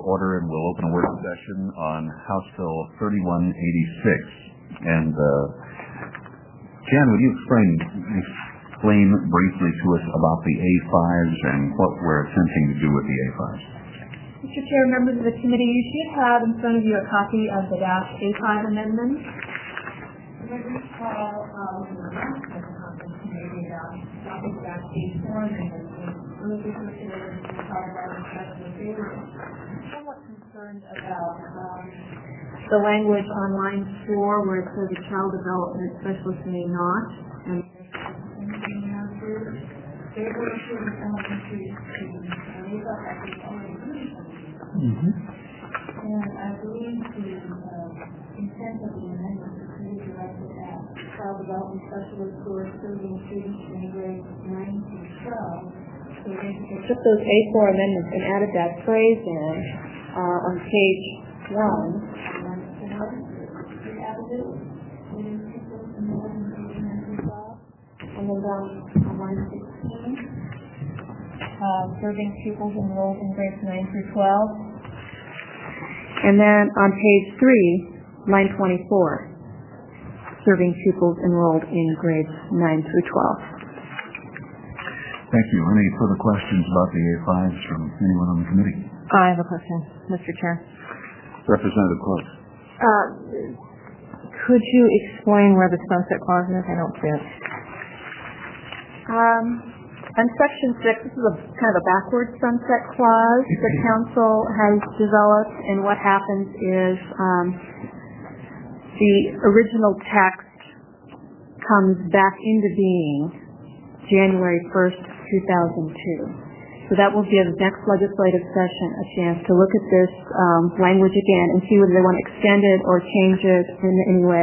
order, and we'll open a work session on House Bill 3186. And Jan, would you explain briefly to us about the A5s and what we're attempting to do with the A5s? Mr. Chair, members of the committee, you should have in front of you a copy of the A5 amendment. What we call somewhat concerned about the language on line 4 where it says a child development specialist may not. And and I believe the intent of the amendment is really directed at child development specialists who are serving students in grades 9 through 12. So they took those A4 amendments and added that phrase in on page 1. And then down on line 16, serving pupils enrolled in grades 9 through 12. And then on page 3, line 24, serving pupils enrolled in grades 9 through 12. Thank you. Any further questions about the A5s from anyone on the committee? I have a question, Mr. Chair. Representative Close. Could you explain where the sunset clause is? I don't see it. On Section 6, this is kind of a backwards sunset clause the Council has developed, and what happens is the original text comes back into being January 1st, 2002. So that will give next legislative session a chance to look at this language again and see whether they want to extend it or change it in any way.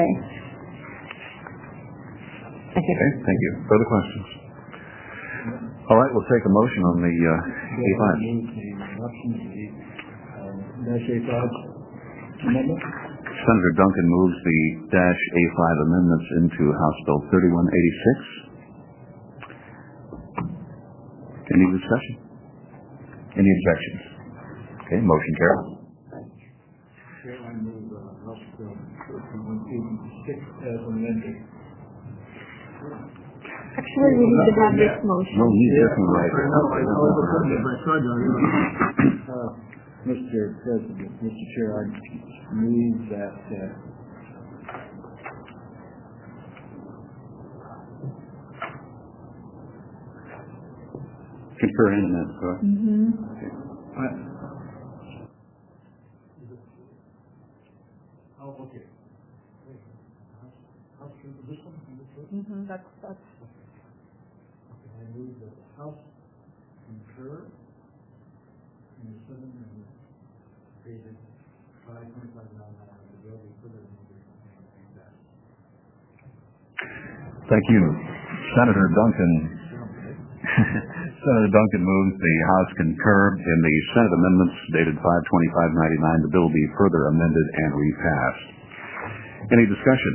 Thank you. Okay, thank you. Further questions? All right, we'll take a motion on the A5. Senator Duncan moves the -A5 amendments into House Bill 3186. Any discussion? Any objections? Okay, motion carries. Chair, I move House Bill 3186 as amended. Actually, we need to have this motion. No, you definitely right. Mr. President, Mr. Chair, I move that Concur in a minute, correct? Mm-hmm. Okay. This one? Mm-hmm. That's. Okay, I move that the House concur in the 7 amendment dated 5/25/99 the bill be further amended and passed. Thank you. Senator Duncan moves the House concur in the Senate amendments dated 5/25/99. The bill be further amended and repassed. Any discussion?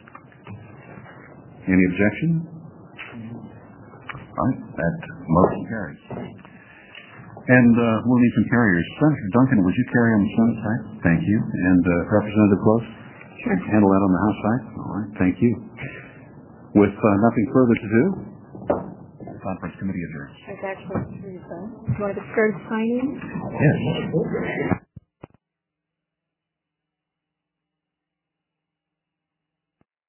Any objection? All right, that motion carries. And we'll need some carriers. Senator Duncan, would you carry on the Senate side? Thank you. And Representative Close? Sure. Handle that on the House side? All right, thank you. With nothing further to do, the conference committee adjourns. I've actually, do you want to start signing? Yes.